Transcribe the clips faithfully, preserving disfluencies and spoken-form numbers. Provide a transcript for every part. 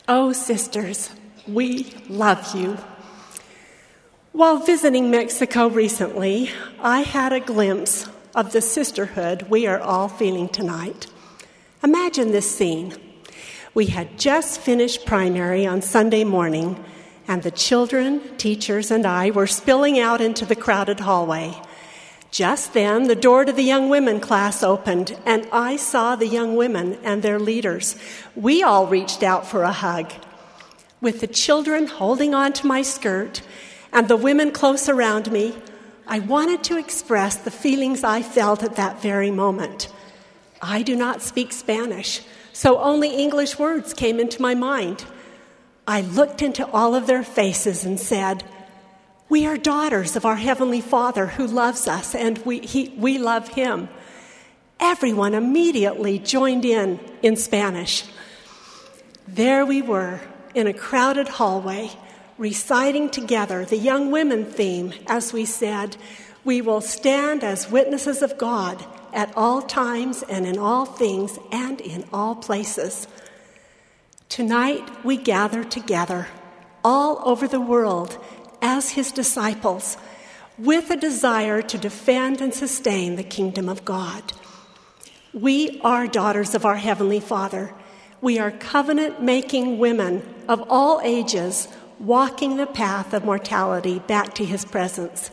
Oh, sisters, we love you. While visiting Mexico recently, I had a glimpse of the sisterhood we are all feeling tonight. Imagine this scene. We had just finished primary on Sunday morning, and the children, teachers, and I were spilling out into the crowded hallway. Just then, the door to the young women class opened, and I saw the young women and their leaders. We all reached out for a hug. With the children holding on to my skirt and the women close around me, I wanted to express the feelings I felt at that very moment. I do not speak Spanish, so only English words came into my mind. I looked into all of their faces and said, "We are daughters of our Heavenly Father who loves us, and we, he, we love Him." Everyone immediately joined in in Spanish. There we were in a crowded hallway, reciting together the young women theme as we said, "We will stand as witnesses of God at all times and in all things and in all places." Tonight we gather together all over the world as His disciples with a desire to defend and sustain the kingdom of God. We are daughters of our Heavenly Father. We are covenant-making women of all ages walking the path of mortality back to His presence.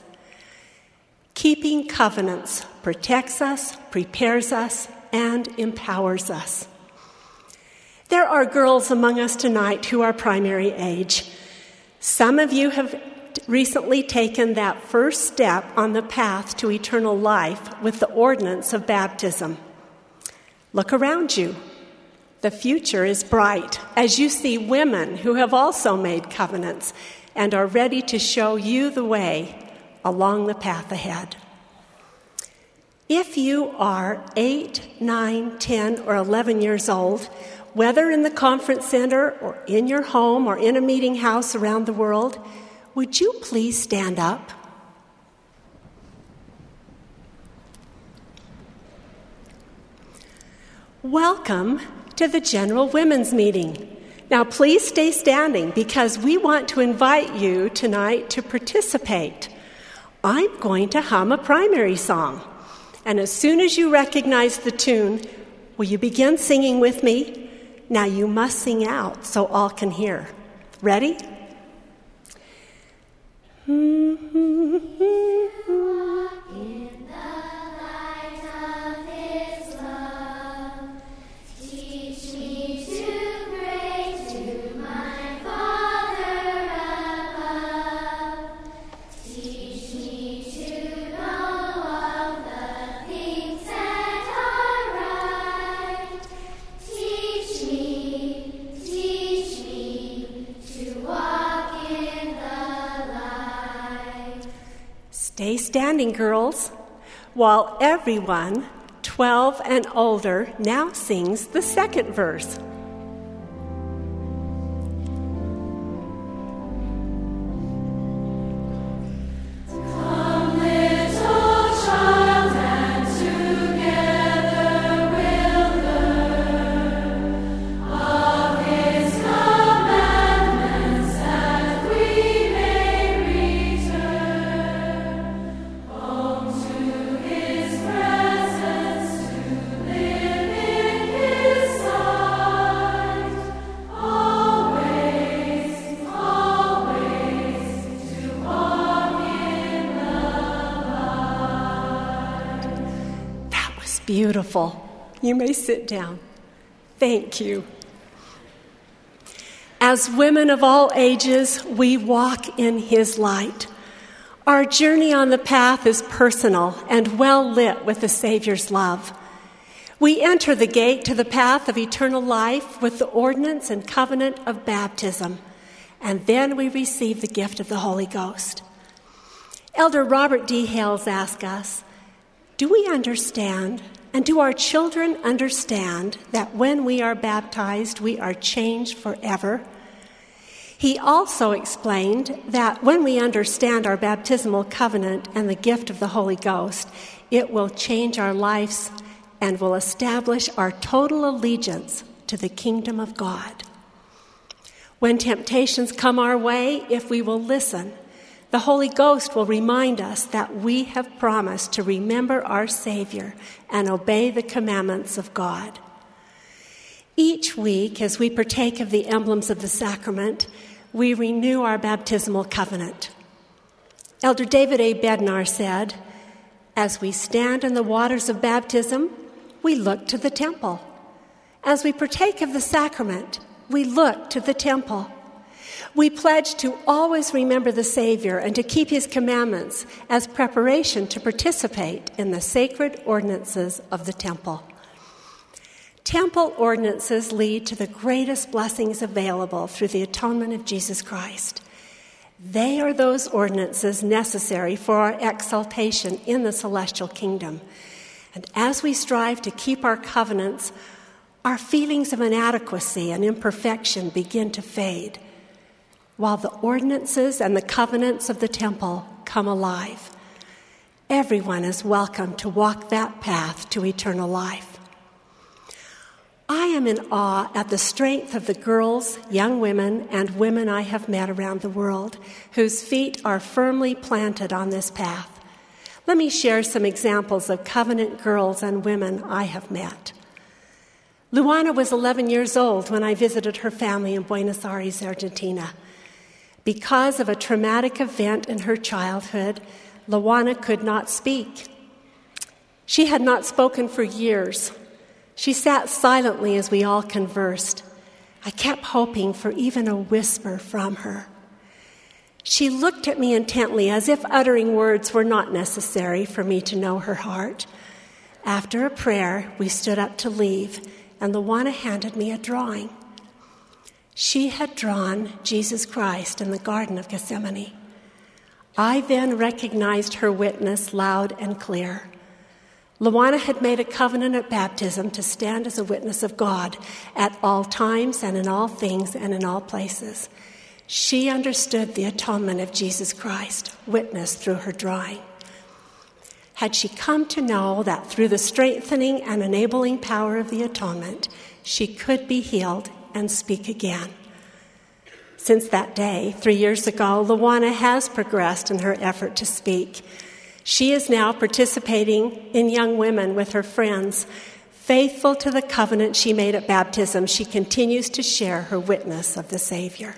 Keeping covenants protects us, prepares us, and empowers us. There are girls among us tonight who are primary age. Some of you have recently taken that first step on the path to eternal life with the ordinance of baptism. Look around you. The future is bright as you see women who have also made covenants and are ready to show you the way along the path ahead. If you are eight, nine, ten, or eleven years old, whether in the conference center or in your home or in a meeting house around the world, would you please stand up? Welcome to the General Women's Meeting. Now please stay standing because we want to invite you tonight to participate. I'm going to hum a primary song. And as soon as you recognize the tune, will you begin singing with me? Now you must sing out so all can hear. Ready? Stay standing, girls, while everyone twelve and older now sings the second verse. Beautiful. You may sit down. Thank you. As women of all ages, we walk in His light. Our journey on the path is personal and well lit with the Savior's love. We enter the gate to the path of eternal life with the ordinance and covenant of baptism, and then we receive the gift of the Holy Ghost. Elder Robert D. Hales asked us, do we understand, and do our children understand that when we are baptized, we are changed forever? He also explained that when we understand our baptismal covenant and the gift of the Holy Ghost, it will change our lives and will establish our total allegiance to the kingdom of God. When temptations come our way, if we will listen, the Holy Ghost will remind us that we have promised to remember our Savior and obey the commandments of God. Each week, as we partake of the emblems of the sacrament, we renew our baptismal covenant. Elder David A. Bednar said, "As we stand in the waters of baptism, we look to the temple. As we partake of the sacrament, we look to the temple. We pledge to always remember the Savior and to keep his commandments as preparation to participate in the sacred ordinances of the temple." Temple ordinances lead to the greatest blessings available through the atonement of Jesus Christ. They are those ordinances necessary for our exaltation in the celestial kingdom. And as we strive to keep our covenants, our feelings of inadequacy and imperfection begin to fade, while the ordinances and the covenants of the temple come alive. Everyone is welcome to walk that path to eternal life. I am in awe at the strength of the girls, young women, and women I have met around the world whose feet are firmly planted on this path. Let me share some examples of covenant girls and women I have met. Luana was eleven years old when I visited her family in Buenos Aires, Argentina. Because of a traumatic event in her childhood, Luana could not speak. She had not spoken for years. She sat silently as we all conversed. I kept hoping for even a whisper from her. She looked at me intently as if uttering words were not necessary for me to know her heart. After a prayer, we stood up to leave, and Luana handed me a drawing. She had drawn Jesus Christ in the Garden of Gethsemane. I then recognized her witness loud and clear. Luana had made a covenant at baptism to stand as a witness of God at all times and in all things and in all places. She understood the atonement of Jesus Christ, witnessed through her drawing. Had she come to know that through the strengthening and enabling power of the atonement, she could be healed and speak again. Since that day, three years ago, Luana has progressed in her effort to speak. She is now participating in Young Women with her friends. Faithful to the covenant she made at baptism, she continues to share her witness of the Savior.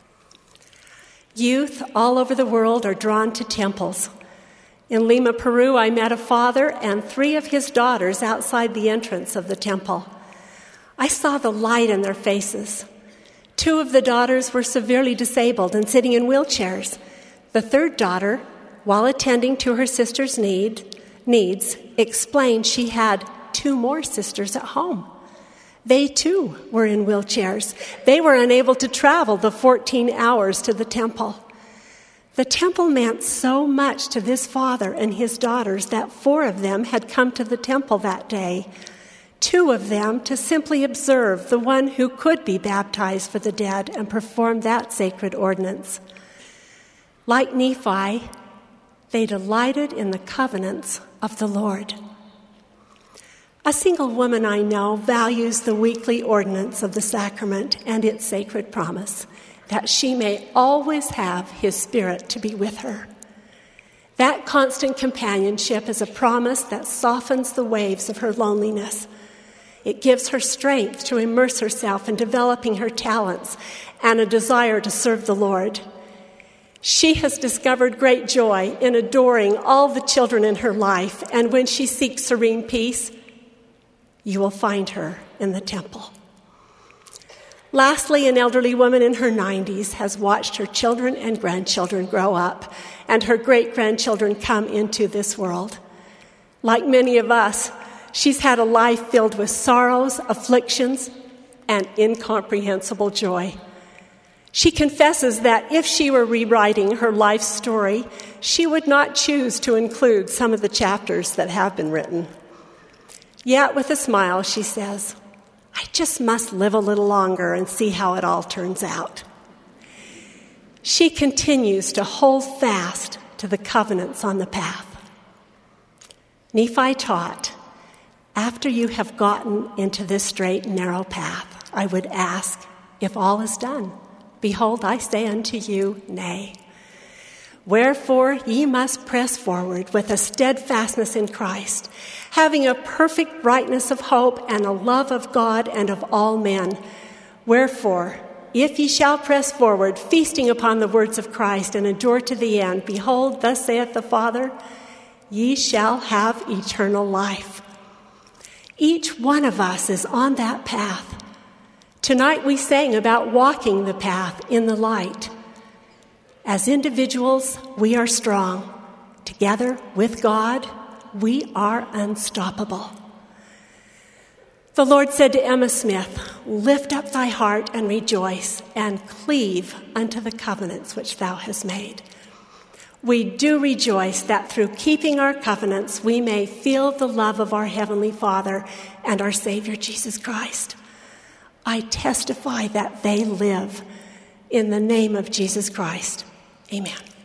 Youth all over the world are drawn to temples. In Lima, Peru, I met a father and three of his daughters outside the entrance of the temple. I saw the light in their faces. Two of the daughters were severely disabled and sitting in wheelchairs. The third daughter, while attending to her sister's need, needs, explained she had two more sisters at home. They, too, were in wheelchairs. They were unable to travel the fourteen hours to the temple. The temple meant so much to this father and his daughters that four of them had come to the temple that day, two of them to simply observe the one who could be baptized for the dead and perform that sacred ordinance. Like Nephi, they delighted in the covenants of the Lord. A single woman I know values the weekly ordinance of the sacrament and its sacred promise, that she may always have his Spirit to be with her. That constant companionship is a promise that softens the waves of her loneliness. It gives her strength to immerse herself in developing her talents and a desire to serve the Lord. She has discovered great joy in adoring all the children in her life, and when she seeks serene peace, you will find her in the temple. Lastly, an elderly woman in her nineties has watched her children and grandchildren grow up, and her great-grandchildren come into this world. Like many of us, she's had a life filled with sorrows, afflictions, and incomprehensible joy. She confesses that if she were rewriting her life story, she would not choose to include some of the chapters that have been written. Yet, with a smile, she says, "I just must live a little longer and see how it all turns out." She continues to hold fast to the covenants on the path. Nephi taught, "After you have gotten into this straight and narrow path, I would ask, if all is done, Behold, I say unto you, nay. Wherefore ye must press forward with a steadfastness in Christ, having a perfect brightness of hope and a love of God and of all men. Wherefore, if ye shall press forward, feasting upon the words of Christ, and endure to the end, behold, thus saith the Father, ye shall have eternal life. Each one of us is on that path. Tonight we sang about walking the path in the light. As individuals, we are strong. Together with God, we are unstoppable. The Lord said to Emma Smith, lift up thy heart and rejoice, and cleave unto the covenants which thou hast made. We do rejoice that through keeping our covenants, we may feel the love of our Heavenly Father and our Savior Jesus Christ. I testify that they live in the name of Jesus Christ. Amen.